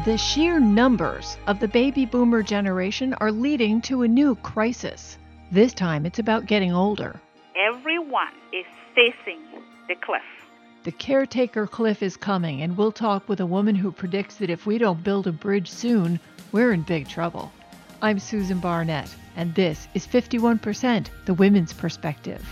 The sheer numbers of the baby boomer generation are leading to a new crisis. This time it's about getting older. Everyone is facing the cliff. The caretaker cliff is coming, and we'll talk with a woman who predicts that if we don't build a bridge soon, we're in big trouble. I'm Susan Barnett, and this is 51%, the women's perspective.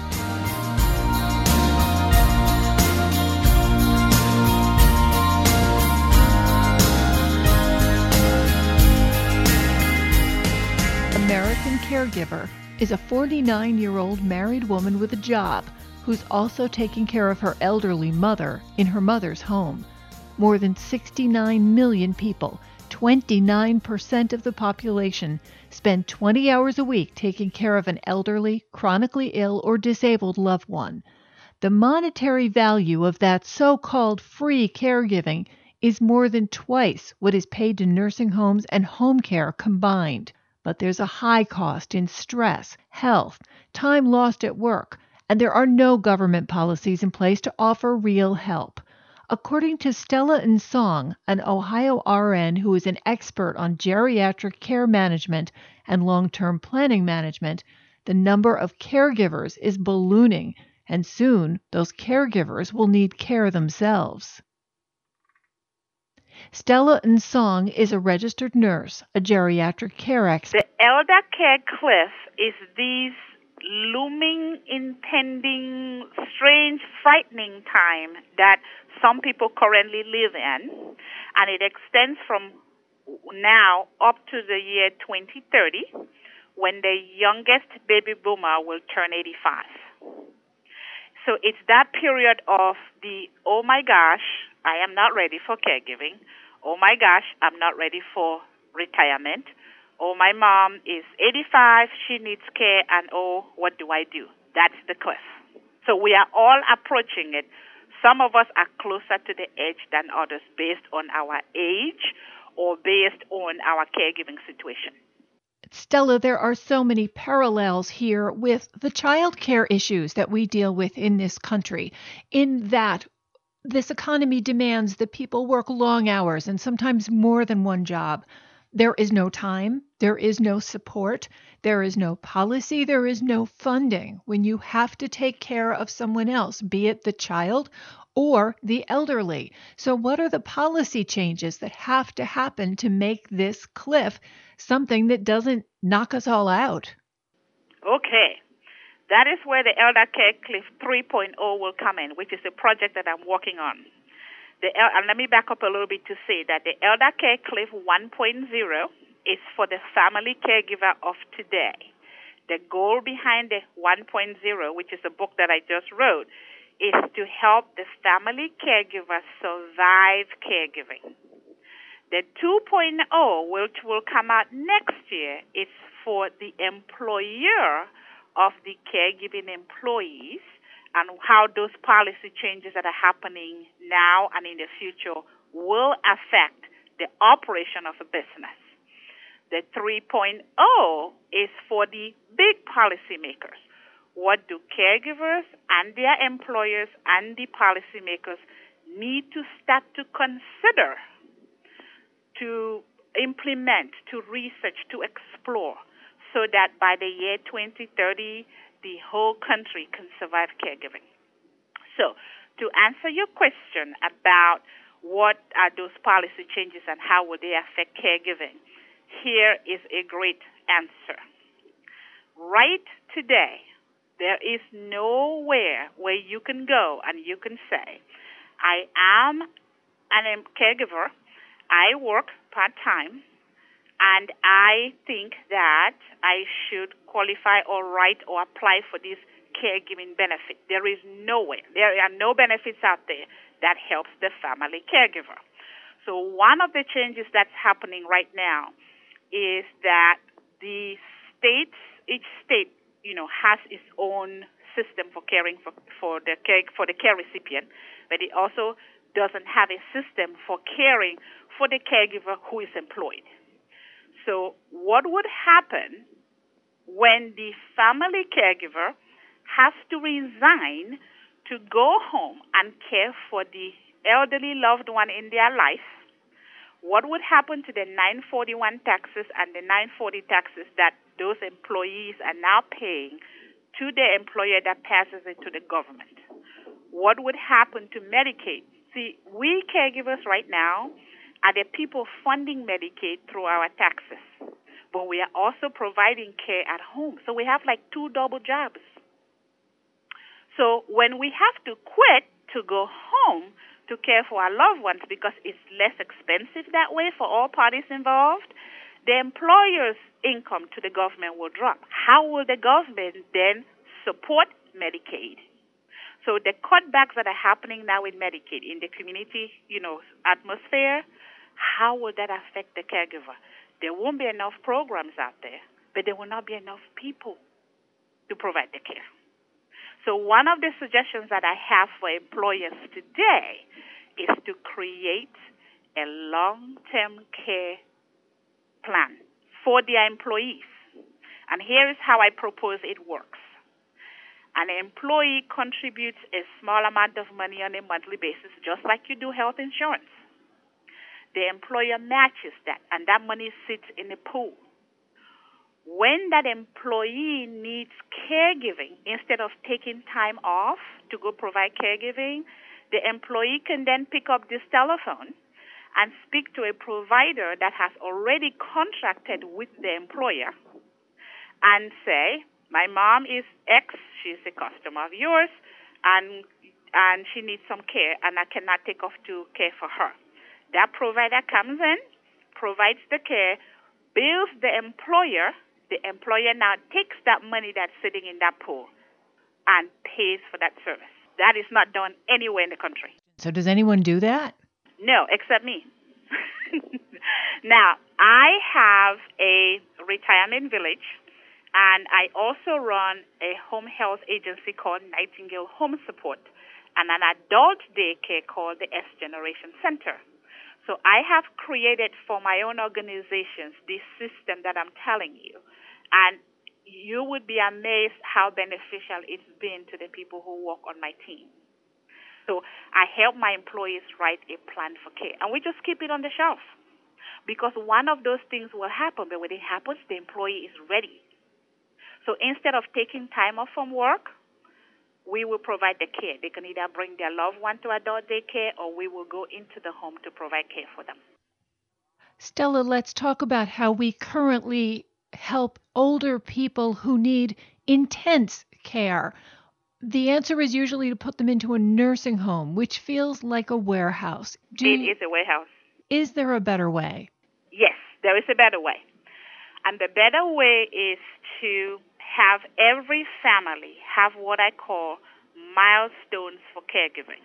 American Caregiver is a 49-year-old married woman with a job who's also taking care of her elderly mother in her mother's home. More than 69 million people, 29% of the population, spend 20 hours a week taking care of an elderly, chronically ill, or disabled loved one. The monetary value of that so-called free caregiving is more than twice what is paid to nursing homes and home care combined. But there's a high cost in stress, health, time lost at work, and there are no government policies in place to offer real help. According to Stella Nsong, an Ohio RN who is an expert on geriatric care management and long-term planning management, the number of caregivers is ballooning, and soon those caregivers will need care themselves. Stella Nsong is a registered nurse, a geriatric care expert. The elder care cliff is this looming, impending, strange, frightening time that some people currently live in, and it extends from now up to the year 2030, when the youngest baby boomer will turn 85. So it's that period of the, oh my gosh, I am not ready for caregiving. Oh my gosh, I'm not ready for retirement. Oh, my mom is 85, she needs care, and oh, what do I do? That's the cliff. So we are all approaching it. Some of us are closer to the edge than others based on our age or based on our caregiving situation. Stella, there are so many parallels here with the child care issues that we deal with in this country, in that this economy demands that people work long hours and sometimes more than one job. There is no time, there is no support, there is no policy, there is no funding when you have to take care of someone else, be it the child or the elderly. So what are the policy changes that have to happen to make this cliff something that doesn't knock us all out? Okay. That is where the Elder Care Cliff 3.0 will come in, which is a project that I'm working on. And let me back up a little bit to say that the Elder Care Cliff 1.0 is for the family caregiver of today. The goal behind the 1.0, which is a book that I just wrote, is to help the family caregiver survive caregiving. The 2.0, which will come out next year, is for the employer of the caregiving employees and how those policy changes that are happening now and in the future will affect the operation of a business. The 3.0 is for the big policymakers. What do caregivers and their employers and the policymakers need to start to consider, to implement, to research, to explore, so that by the year 2030, the whole country can survive caregiving? So, to answer your question about what are those policy changes and how will they affect caregiving, here is a great answer. Right today, there is nowhere where you can go and you can say, I am a caregiver, I work part-time, and I think that I should qualify or write or apply for this caregiving benefit. There is nowhere. There are no benefits out there that helps the family caregiver. So one of the changes that's happening right now is that the states, each state, has its own system for caring for the care recipient, but it also doesn't have a system for caring for the caregiver who is employed. So what would happen when the family caregiver has to resign to go home and care for the elderly loved one in their life, What would happen to the 941 taxes and the 940 taxes that those employees are now paying to the employer that passes it to the government? What would happen to Medicaid? See, we caregivers right now are the people funding Medicaid through our taxes, but we are also providing care at home. So we have like two double jobs. So when we have to quit to go home to care for our loved ones because it's less expensive that way for all parties involved, the employer's income to the government will drop. How will the government then support Medicaid? So the cutbacks that are happening now in Medicaid in the community, atmosphere, how will that affect the caregiver? There won't be enough programs out there, but there will not be enough people to provide the care. So one of the suggestions that I have for employers today is to create a long-term care plan for their employees. And here is how I propose it works. An employee contributes a small amount of money on a monthly basis, just like you do health insurance. The employer matches that, and that money sits in a pool. When that employee needs caregiving, instead of taking time off to go provide caregiving, the employee can then pick up this telephone and speak to a provider that has already contracted with the employer and say, my mom is X, she's a customer of yours, and she needs some care, and I cannot take off to care for her. That provider comes in, provides the care, bills the employer now takes that money that's sitting in that pool and pays for that service. That is not done anywhere in the country. So does anyone do that? No, except me. Now, I have a retirement village, and I also run a home health agency called Nightingale Home Support and an adult daycare called the S Generation Center. So I have created for my own organizations this system that I'm telling you. And you would be amazed how beneficial it's been to the people who work on my team. So I help my employees write a plan for care. And we just keep it on the shelf. Because one of those things will happen, but when it happens, the employee is ready. So instead of taking time off from work, we will provide the care. They can either bring their loved one to adult daycare, or we will go into the home to provide care for them. Stella, let's talk about how we currently help older people who need intense care. The answer is usually to put them into a nursing home, which feels like a warehouse. It is a warehouse. Is there a better way? Yes, there is a better way. And the better way is to have every family have what I call milestones for caregiving.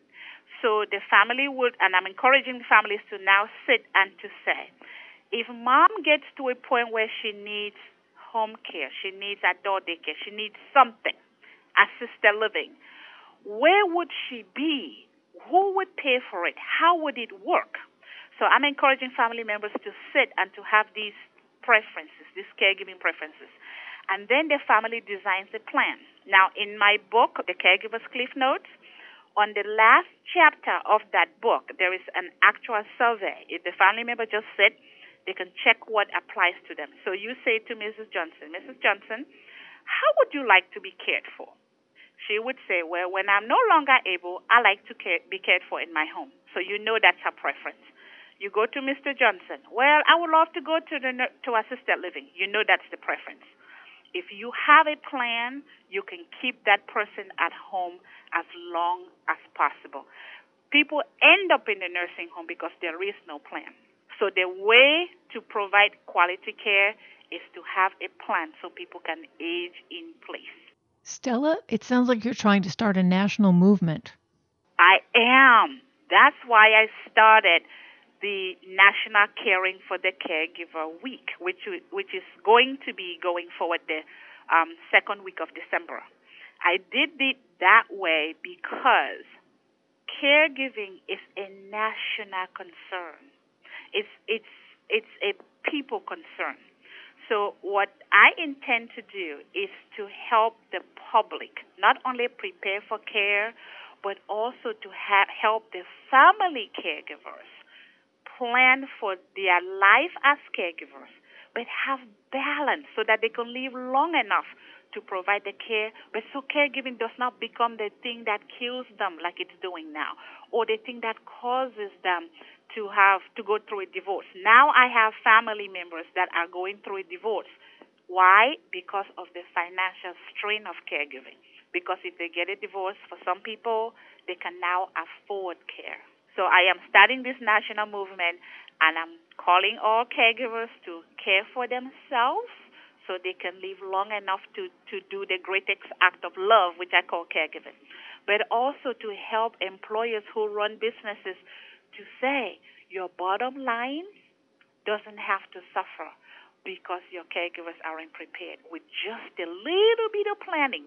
So the family would, and I'm encouraging families to now sit and to say, if mom gets to a point where she needs home care, she needs adult daycare, she needs something, assisted living, where would she be? Who would pay for it? How would it work? So I'm encouraging family members to sit and to have these preferences, these caregiving preferences. And then the family designs a plan. Now, in my book, The Caregiver's Cliff Notes, on the last chapter of that book, there is an actual survey. If the family member just sit, they can check what applies to them. So you say to Mrs. Johnson, how would you like to be cared for? She would say, well, when I'm no longer able, I like to be cared for in my home. So you know that's her preference. You go to Mr. Johnson, well, I would love to go to assisted living. You know that's the preference. If you have a plan, you can keep that person at home as long as possible. People end up in the nursing home because there is no plan. So the way to provide quality care is to have a plan so people can age in place. Stella, it sounds like you're trying to start a national movement. I am. That's why I started the National Caring for the Caregiver Week, which is going to be going forward the second week of December. I did it that way because caregiving is a national concern. It's a people concern. So what I intend to do is to help the public not only prepare for care, but also to help the family caregivers plan for their life as caregivers, but have balance so that they can live long enough to provide the care, but so caregiving does not become the thing that kills them like it's doing now, or the thing that causes them to go through a divorce. Now I have family members that are going through a divorce. Why? Because of the financial strain of caregiving. Because if they get a divorce, for some people, they can now afford care. So I am starting this national movement, and I'm calling all caregivers to care for themselves so they can live long enough to do the greatest act of love, which I call caregiving. But also to help employers who run businesses to say, your bottom line doesn't have to suffer because your caregivers aren't prepared. With just a little bit of planning,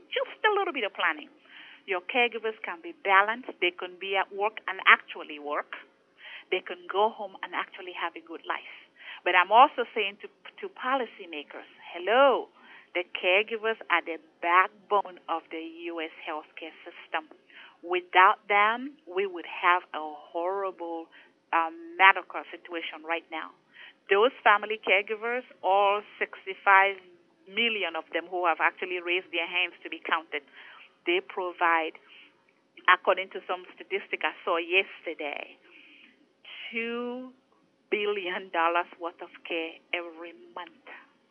your caregivers can be balanced. They can be at work and actually work. They can go home and actually have a good life. But I'm also saying to policymakers, hello, the caregivers are the backbone of the U.S. healthcare system. Without them, we would have a horrible medical situation right now. Those family caregivers, all 65 million of them who have actually raised their hands to be counted, they provide, according to some statistic I saw yesterday, $2 billion worth of care every month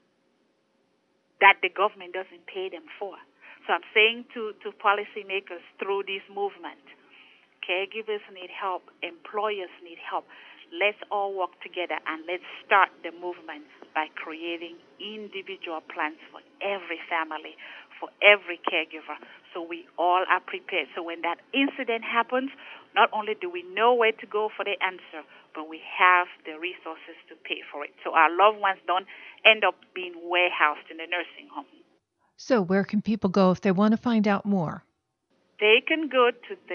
that the government doesn't pay them for. So I'm saying to policymakers through this movement, caregivers need help, employers need help. Let's all work together and let's start the movement by creating individual plans for every family, for every caregiver, so we all are prepared. So when that incident happens, not only do we know where to go for the answer, but we have the resources to pay for it. So our loved ones don't end up being warehoused in a nursing home. So where can people go if they want to find out more? They can go to the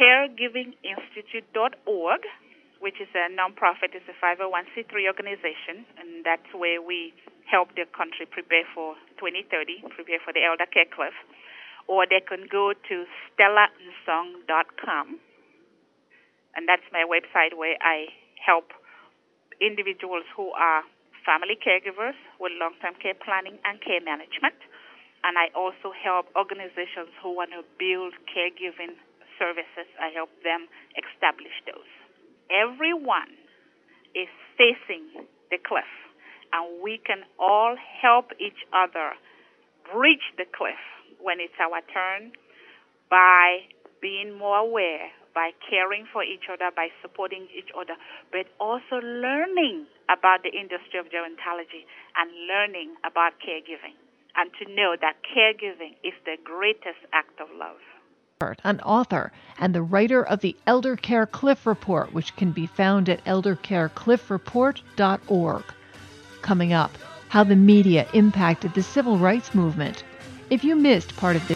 caregivinginstitute.org, which is a nonprofit. It's a 501c3 organization, and that's where we help the country prepare for 2030, prepare for the Elder Care Cliff. Or they can go to stellansong.com, and that's my website where I help individuals who are family caregivers with long-term care planning and care management. And I also help organizations who want to build caregiving services. I help them establish those. Everyone is facing the cliff, and we can all help each other breach the cliff when it's our turn by being more aware, by caring for each other, by supporting each other, but also learning about the industry of gerontology and learning about caregiving, and to know that caregiving is the greatest act of love. An author and the writer of the Elder Care Cliff Report, which can be found at eldercarecliffreport.org. Coming up, how the media impacted the civil rights movement. If you missed part of this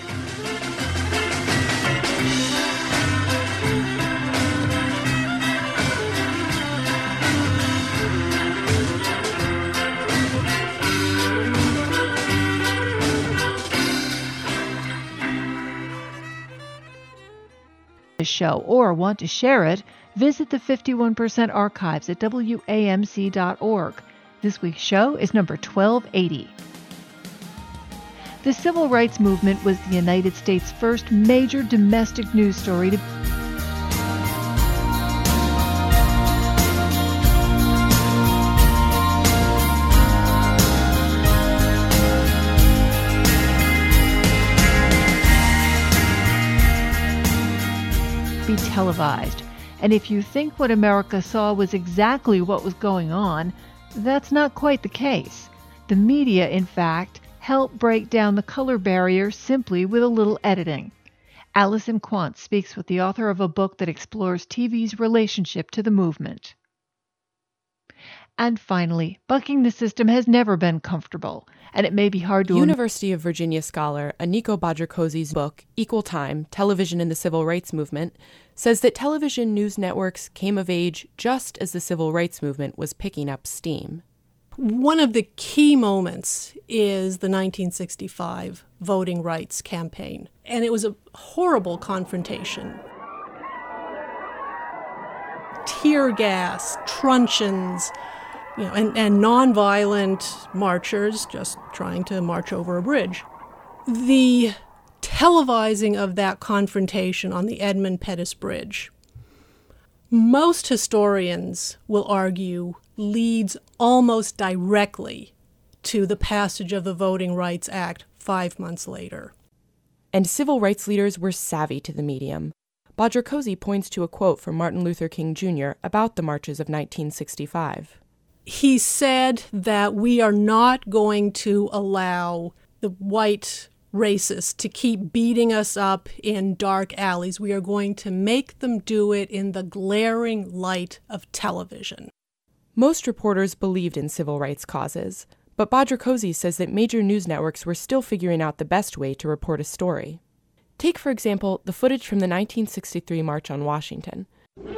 show or want to share it, visit the 51% archives at WAMC.org. This week's show is number 1280. The civil rights movement was the United States' first major domestic news story to be televised. And if you think what America saw was exactly what was going on, that's not quite the case. The media, in fact, helped break down the color barrier simply with a little editing. Alison Quant speaks with the author of a book that explores TV's relationship to the movement. And finally, bucking the system has never been comfortable, and it may be hard to... University of Virginia scholar Aniko Badrakosi's book, Equal Time, Television in the Civil Rights Movement, says that television news networks came of age just as the civil rights movement was picking up steam. One of the key moments is the 1965 voting rights campaign, and it was a horrible confrontation. tear gas, truncheons, and nonviolent marchers just trying to march over a bridge. The televising of that confrontation on the Edmund Pettus Bridge, most historians will argue, leads almost directly to the passage of the Voting Rights Act 5 months later. And civil rights leaders were savvy to the medium. Bodrikozy points to a quote from Martin Luther King Jr. about the marches of 1965. He said that we are not going to allow the white racists to keep beating us up in dark alleys. We are going to make them do it in the glaring light of television. Most reporters believed in civil rights causes, but Bodrikozy says that major news networks were still figuring out the best way to report a story. Take, for example, the footage from the 1963 March on Washington.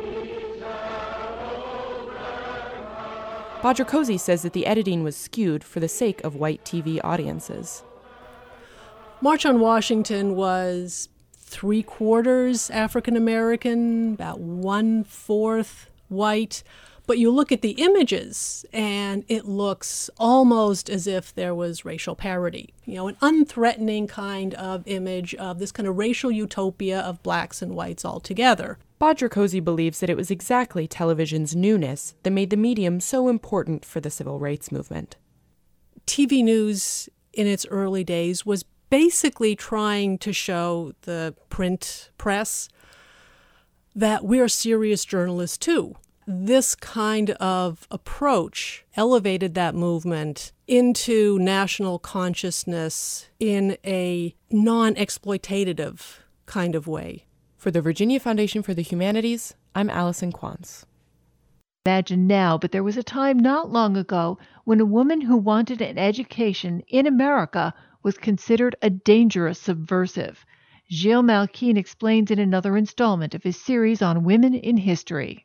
Bodrikozy says that the editing was skewed for the sake of white TV audiences. March on Washington was 3/4 African American, about 1/4 white. But you look at the images, and it looks almost as if there was racial parity. An unthreatening kind of image of this kind of racial utopia of blacks and whites all together. Bodrikozy believes that it was exactly television's newness that made the medium so important for the civil rights movement. TV news in its early days was basically trying to show the print press that we're serious journalists too. This kind of approach elevated that movement into national consciousness in a non-exploitative kind of way. For the Virginia Foundation for the Humanities, I'm Allison Quantz. Imagine now, but there was a time not long ago when a woman who wanted an education in America was considered a dangerous subversive. Gilles Malkine explains in another installment of his series on women in history.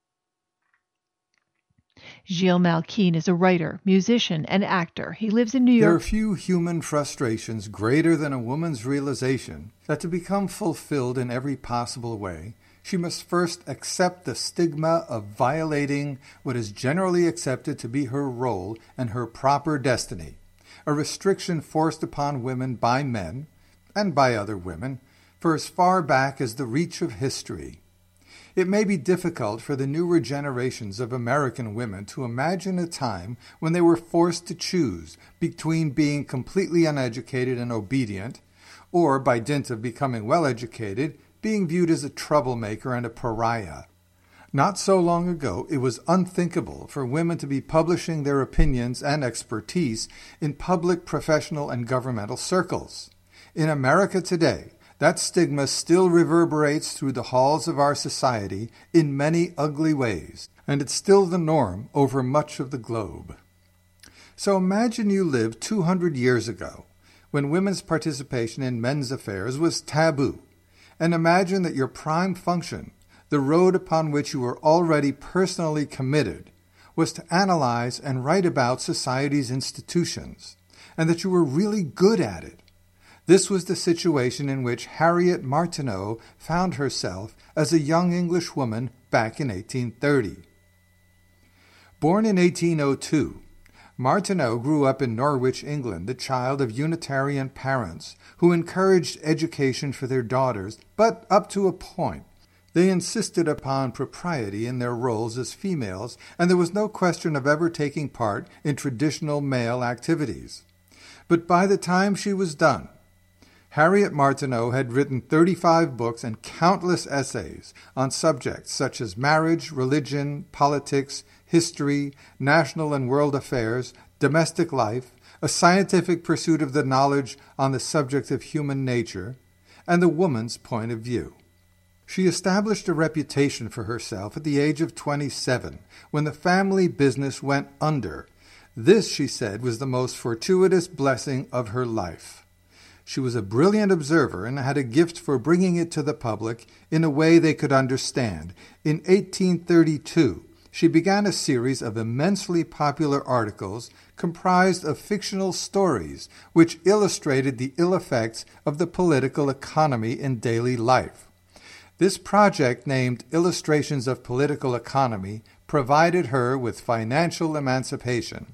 Gilles Malkine is a writer, musician, and actor. He lives in New York. There are few human frustrations greater than a woman's realization that to become fulfilled in every possible way, she must first accept the stigma of violating what is generally accepted to be her role and her proper destiny, a restriction forced upon women by men, and by other women, for as far back as the reach of history. It may be difficult for the newer generations of American women to imagine a time when they were forced to choose between being completely uneducated and obedient, or, by dint of becoming well-educated, being viewed as a troublemaker and a pariah. Not so long ago, it was unthinkable for women to be publishing their opinions and expertise in public, professional, and governmental circles. In America today, that stigma still reverberates through the halls of our society in many ugly ways, and it's still the norm over much of the globe. So imagine you lived 200 years ago, when women's participation in men's affairs was taboo, and imagine that your prime function, the road upon which you were already personally committed, was to analyze and write about society's institutions, and that you were really good at it. This was the situation in which Harriet Martineau found herself as a young English woman back in 1830. Born in 1802, Martineau grew up in Norwich, England, the child of Unitarian parents who encouraged education for their daughters, but up to a point. They insisted upon propriety in their roles as females, and there was no question of ever taking part in traditional male activities. But by the time she was done, Harriet Martineau had written 35 books and countless essays on subjects such as marriage, religion, politics, history, national and world affairs, domestic life, a scientific pursuit of the knowledge on the subject of human nature, and the woman's point of view. She established a reputation for herself at the age of 27, when the family business went under. This, she said, was the most fortuitous blessing of her life. She was a brilliant observer and had a gift for bringing it to the public in a way they could understand. In 1832, she began a series of immensely popular articles comprised of fictional stories which illustrated the ill effects of the political economy in daily life. This project, named Illustrations of Political Economy, provided her with financial emancipation.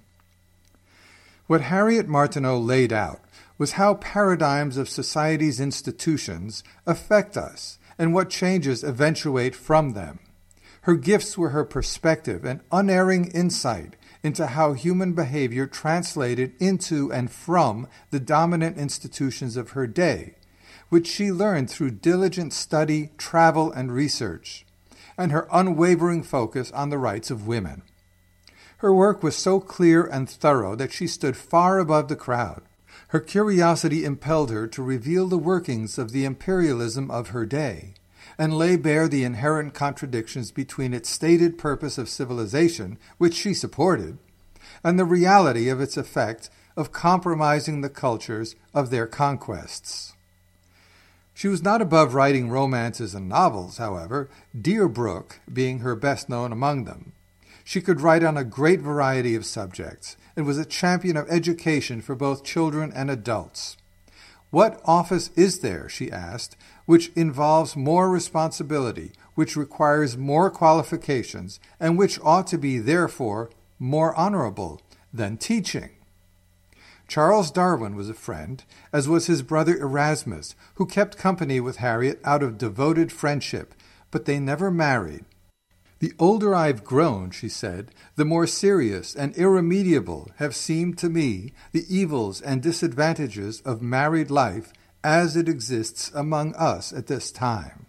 What Harriet Martineau laid out was how paradigms of society's institutions affect us and what changes eventuate from them. Her gifts were her perspective and unerring insight into how human behavior translated into and from the dominant institutions of her day, which she learned through diligent study, travel, and research, and her unwavering focus on the rights of women. Her work was so clear and thorough that she stood far above the crowd. Her curiosity impelled her to reveal the workings of the imperialism of her day, and lay bare the inherent contradictions between its stated purpose of civilization, which she supported, and the reality of its effect of compromising the cultures of their conquests. She was not above writing romances and novels, however, Deerbrook being her best known among them. She could write on a great variety of subjects, and was a champion of education for both children and adults. What office is there, she asked, which involves more responsibility, which requires more qualifications, and which ought to be, therefore, more honorable than teaching? Charles Darwin was a friend, as was his brother Erasmus, who kept company with Harriet out of devoted friendship, but they never married. The older I've grown, she said, the more serious and irremediable have seemed to me the evils and disadvantages of married life as it exists among us at this time.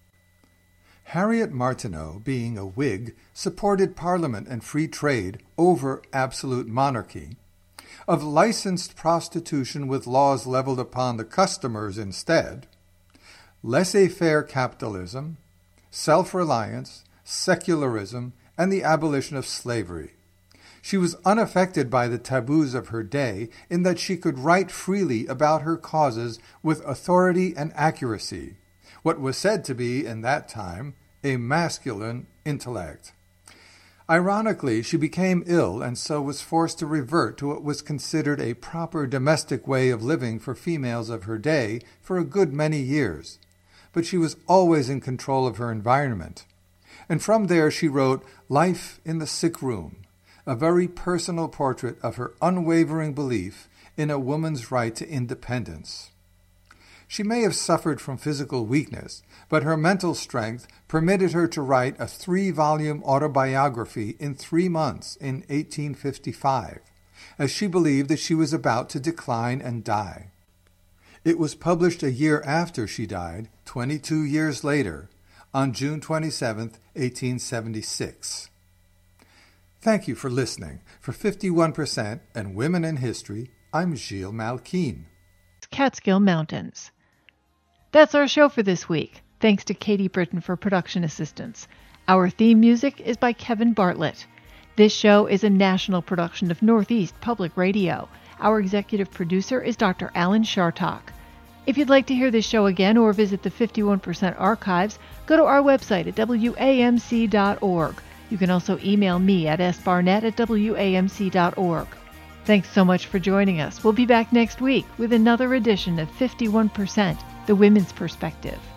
Harriet Martineau, being a Whig, supported Parliament and free trade over absolute monarchy. Of licensed prostitution with laws leveled upon the customers instead, laissez-faire capitalism, self-reliance, secularism, and the abolition of slavery. She was unaffected by the taboos of her day in that she could write freely about her causes with authority and accuracy, what was said to be, in that time, a masculine intellect. Ironically, she became ill and so was forced to revert to what was considered a proper domestic way of living for females of her day for a good many years. But she was always in control of her environment. And from there she wrote Life in the Sick Room, a very personal portrait of her unwavering belief in a woman's right to independence. She may have suffered from physical weakness, but her mental strength permitted her to write a 3-volume autobiography in 3 months in 1855, as she believed that she was about to decline and die. It was published a year after she died, 22 years later, on June 27, 1876. Thank you for listening. For 51% and Women in History, I'm Gilles Malkine. Catskill Mountains. That's our show for this week. Thanks to Katie Britton for production assistance. Our theme music is by Kevin Bartlett. This show is a national production of Northeast Public Radio. Our executive producer is Dr. Alan Shartok. If you'd like to hear this show again or visit the 51% archives, go to our website at wamc.org. You can also email me at sbarnett@wamc.org. Thanks so much for joining us. We'll be back next week with another edition of 51%, The Women's Perspective.